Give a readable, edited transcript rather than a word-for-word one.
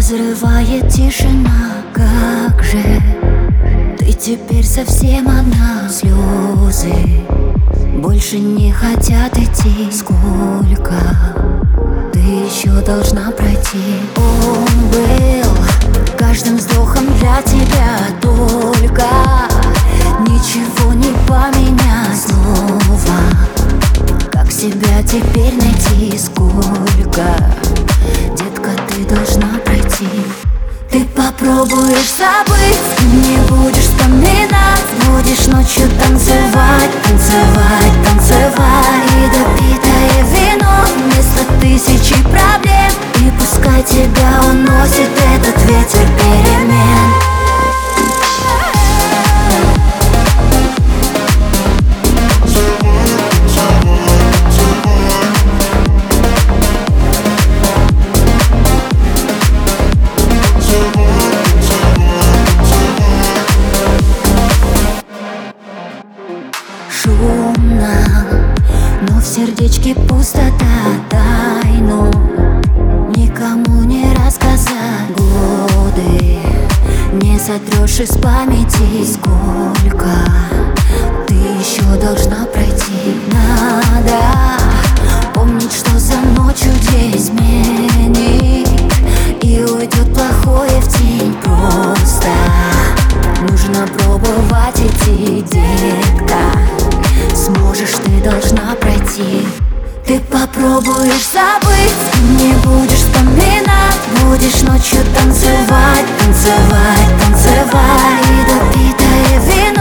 Разрывает тишина, как же ты теперь совсем одна? Слезы больше не хотят идти. Сколько ты еще должна пройти? Он был каждым вздохом для тебя, только ничего не поменять. Снова как себя теперь найти? Сколько, детка, ты должна пройти? Ты попробуешь забыть, не будешь вспоминать, будешь ночью танцевать, танцевать, танцевать. И допитое вино вместо тысячи проблем, и пускай тебя уносит этот ветер перемен. Шумно, но в сердечке пустота. Тайну никому не рассказать. Годы не сотрешь из памяти. Сколько ты еще должна пройти? Надо помнить, что за ночью день сменит, и уйдет плохое в тень. Просто нужно пробовать идти, детка. Сможешь, ты должна пройти. Ты попробуешь забыть, не будешь вспоминать, будешь ночью танцевать, танцевать, танцевать. И допитое вино